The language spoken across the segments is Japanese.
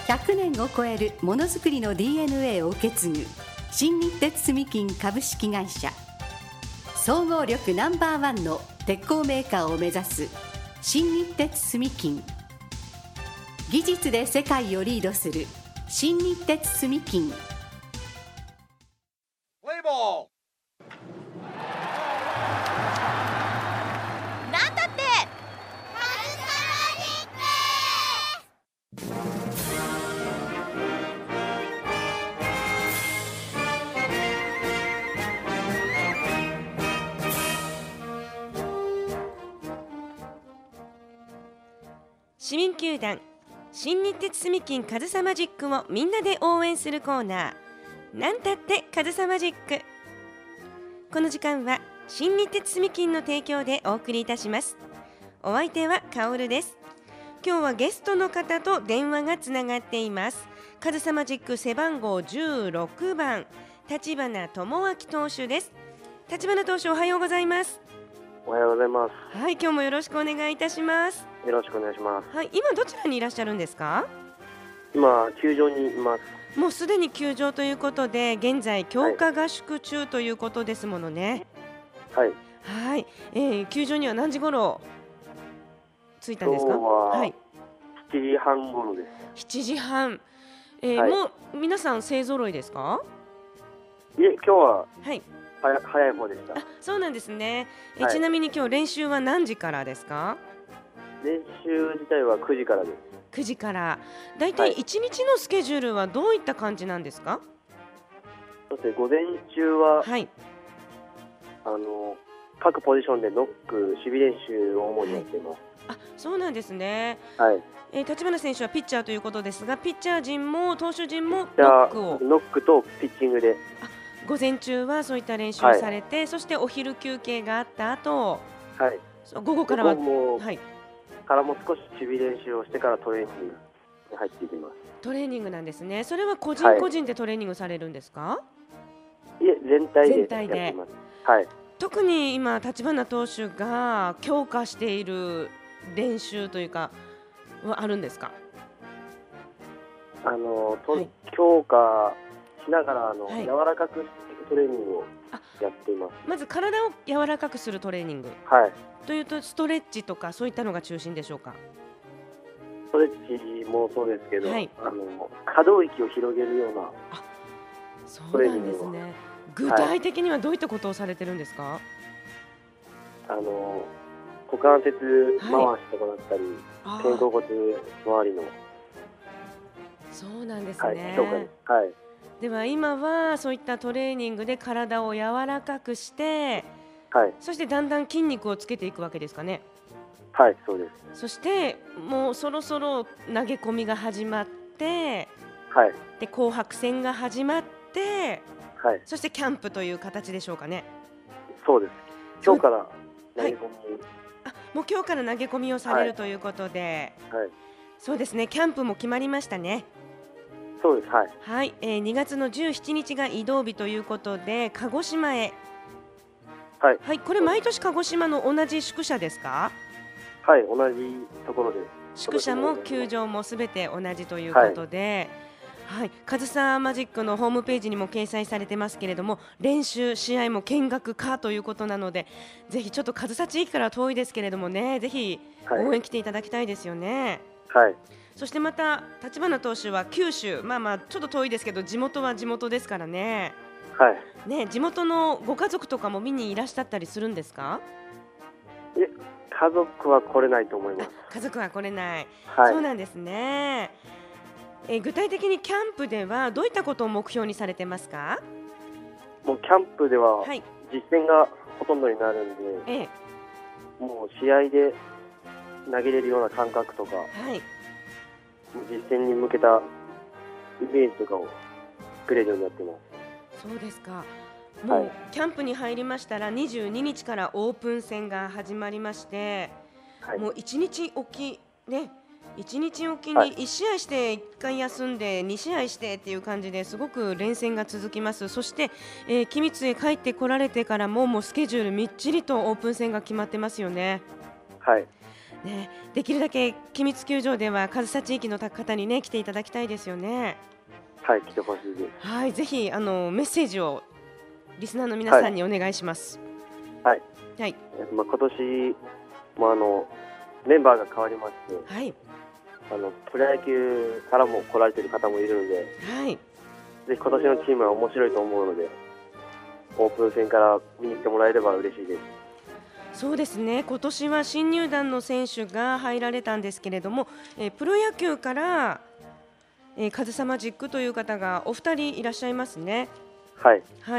100年を超えるものづくりの DNA を受け継ぐ新日鉄住金株式会社、総合力No.1の鉄鋼メーカーを目指す新日鉄住金、技術で世界をリードする新日鉄住金。 プレイボールなんだって市民球団新日鉄住金カズサマジックをみんなで応援するコーナー、なんたってカズサマジック。この時間は新日鉄住金の提供でお送りいたします。お相手はカオルです。今日はゲストの方と電話がつながっています。カズサマジック背番号16番立花智明投手です。立花投手、おはようございます。 おはようございます。 はい、今日もよろしくお願いいたします。 よろしくお願いします。 はい、今どちらにいらっしゃるんですか？ 今球場にいます。 もうすでに球場ということで、現在強化合宿中ということですものね。 はい。 はい、球場には何時頃着いたんですか？ 今日ははい、 7時半頃です。 7時半、 はいもう皆さん勢ぞろいですか？ いえ、今日ははい、 早い方でした。 あ、そうなんですね。 はいちなみに今日練習は何時からですか？ 練習自体は9時からです。 9時から。だいたい1日のスケジュールはどういった感じなんですか？ そして午前中は、 はい、 各ポジションでノック、守備練習を主にやっています。 あ、そうなんですね。 はい。 立花選手はピッチャーということですが、ピッチャー陣も投手陣もじゃあノックをノックとピッチングで、 午前中はそういった練習をされて、そしてお昼休憩があった後、 はい。 午後からは、 午後はい、 からも少し守備練習をしてからトレーニングに入っていきます。 トレーニングなんですね。それは個人個人でトレーニングされるんですか？ いえ、全体で全体でやっています。はい。 特に今立花投手が強化している練習というかはあるんですか？はい強化しながらはい柔らかくしていくトレーニングをやっています。 まず体を柔らかくするトレーニングはい。 というと、ストレッチとかそういったのが中心でしょうか？ ストレッチもそうですけど、 はい可動域を広げるようなそうなんですね。具体的にはどういったことをされてるんですか？ 股関節回しとかだったり、 あー肩甲骨周りの、 そうなんですはい、 ね。 強化です。はい。 では今はそういったトレーニングで体を柔らかくして、 はい。 そしてだんだん筋肉をつけていくわけですかね。 はい、そうです。 そしてもうそろそろ投げ込みが始まって、 はい。 で紅白戦が始まって、 はい。 そしてキャンプという形でしょうかね。 そうです。今日から投げ込み、 あ、もう今日から投げ込みをされるということで、 はい。 そうですね。キャンプも決まりましたね。 そうです。はい。 はい、2月の17日が移動日ということで鹿児島へ。 はい。 はい、これ毎年鹿児島の同じ宿舎ですか？ はい、同じところです。 宿舎も球場もすべて同じということで、はい、カズサマジックのホームページにも掲載されてますけれども、練習試合も見学かということなので、ぜひちょっとカズサ地域から遠いですけれどもね、ぜひ応援来ていただきたいですよね。 はい。 そしてまた立花投手は九州、まあちょっと遠いですけど地元は地元ですからね。 はい。 ね、地元のご家族とかも見にいらっしゃったりするんですか？ 家族は来れないと思います。 家族は来れない、 はい。 そうなんですね。具体的にキャンプではどういったことを目標にされてますか？ もうキャンプでははい、 実戦がほとんどになるんで、 ええ、 もう試合で投げれるような感覚とか、 はい、 実戦に向けたイメージとかを作れるようになってます。 そうですか。もう、 はいキャンプに入りましたら22日からオープン戦が始まりまして、 はい。 もう1日おきね、1日おきはいに1試合して1回休んで2試合してっていう感じですごく連戦が続きます。そして、君津へ帰ってこられてからもうスケジュールみっちりとオープン戦が決まってますよね。 はい。 ね、できるだけ君津球場では上総地域の方にね来ていただきたいですよね。 はい、来てほしいです。 はい、ぜひメッセージをリスナーの皆さんにお願いします。 はい。 はい。 今年もメンバーが変わりまして、 はい。 プロ野球からも来られている方もいるので、 はい。 ぜひ今年のチームは面白いと思うので、オープン戦から見に来てもらえれば嬉しいです。 そうですね、今年は新入団の選手が入られたんですけれども、プロ野球から、カズサマジックという方がお二人いらっしゃいますね。 はい。 はい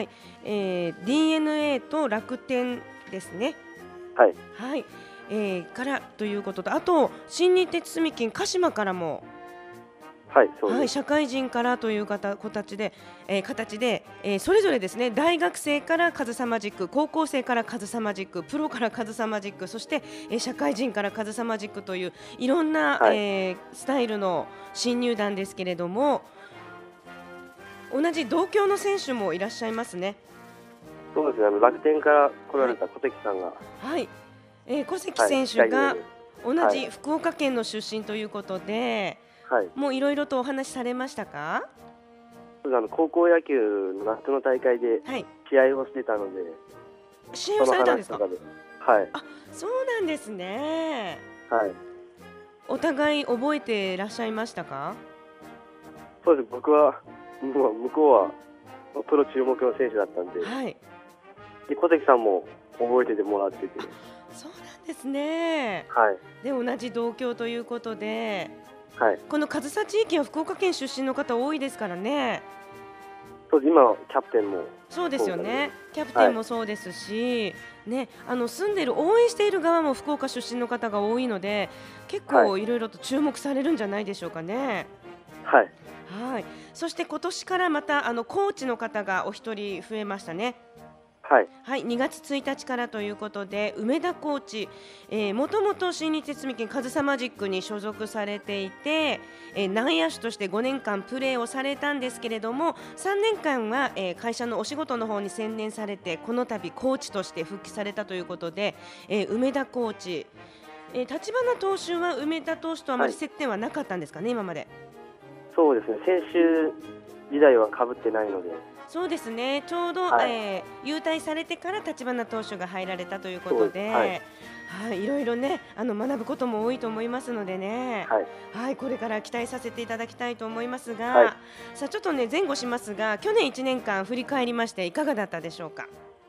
。DNA と楽天ですね。 はい。 はい。からということと、あと新日鉄住金鹿島からも、 はい、そうです。 はい、社会人からという形で、それぞれですね、大学生からカズサマジック、高校生からカズサマジック、プロからカズサマジック、そして、社会人からカズサマジックといういろんな、 はい、 スタイルの新入団ですけれども、同じ同郷の選手もいらっしゃいますね。 そうですね、楽天から来られた小関さんが、 はい、小関選手が同じ福岡県の出身ということで、はい、もういろいろとお話しされましたか？ 高校野球の夏の大会で試合をしてたので、はい、 試合をされたんですか？はい、 あ、 そうなんですね。 はい。 お互い覚えていらっしゃいましたか？ そうです。僕はもう向こうはプロ注目の選手だったんで、 はい、 で小関さんも覚えててもらってて、 そうなんですね。 はい。 で同じ同郷ということで、 はい、この上総地域は福岡県出身の方多いですからね。 そう、今のキャプテンもそうですよね。キャプテンもそうですし、はい、ね、住んでる応援している側も福岡出身の方が多いので、結構いろいろと注目されるんじゃないでしょうかね。 はい。 はい。そして今年からまたコーチの方がお一人増えましたね。 はい、 はい、2月1日からということで、梅田コーチ、もともと新日鉄住金カズサマジックに所属されていて、内野手として5年間プレーをされたんですけれども、3年間は、会社のお仕事の方に専念されて、この度コーチとして復帰されたということで、梅田コーチ、立花投手は梅田投手とあまり接点はなかったんですかね、今まで。 そうですね、選手時代は被ってないので。 そうですね、ちょうど、 はい、 優退されてから立花投手が入られたということで、はい、はい、いろいろね学ぶことも多いと思いますのでね、はい、はい、これから期待させていただきたいと思いますが、はい、さあちょっとね前後しますが、去年1年間振り返りましていかがだったでしょうか？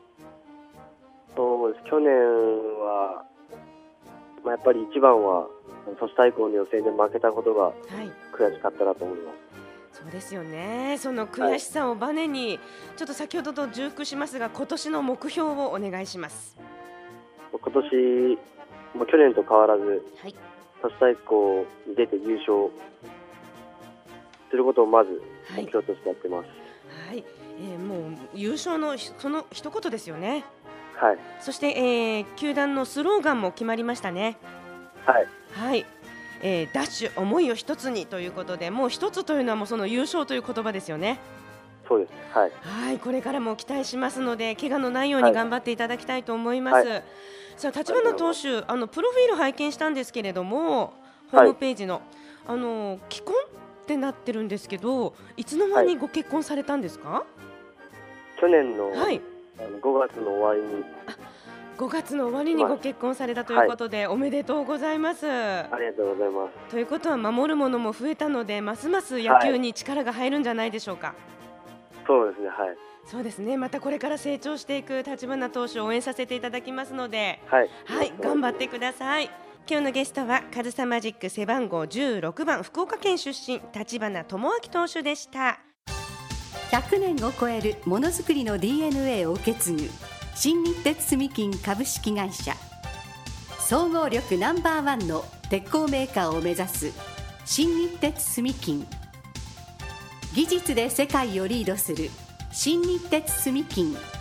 そうです、去年は、やっぱり一番は都市対抗の予選で負けたことが悔しかったなと思います。 そうですよね。その悔しさをバネに、はい、ちょっと先ほどと重複しますが、今年の目標をお願いします。 今年も去年と変わらず、はい、都市対抗に出て優勝することをまず目標としてやってます。 はい、もう優勝のその一言ですよね。 はい。 そして、球団のスローガンも決まりましたね。 はい。 はい。ダッシュ思いを一つにということで、もう一つというのはもうその優勝という言葉ですよね。 そうです。はい。 はい、これからも期待しますので、怪我のないように頑張っていただきたいと思います。はい、さあ立花投手、プロフィール拝見したんですけれども、ホームページの、既婚ってなってるんですけど、いつの間にご結婚されたんですか？ 去年の、 はい、 5月の終わりに。 5月の終わりにご結婚されたということで、はい、おめでとうございます。 ありがとうございます。 ということは守るものも増えたので、ますます野球に力が入るんじゃないでしょうか。はい、 そうですね、はい。 そうですね、またこれから成長していく立花投手を応援させていただきますので、 はい、 はい、頑張ってください。今日のゲストはカズサマジック背番号16番福岡県出身立花智明投手でした。 100年を超えるものづくりの DNA を受け継ぐ新日鉄住金株式会社、総合力No.1の鉄鋼メーカーを目指す新日鉄住金、技術で世界をリードする新日鉄住金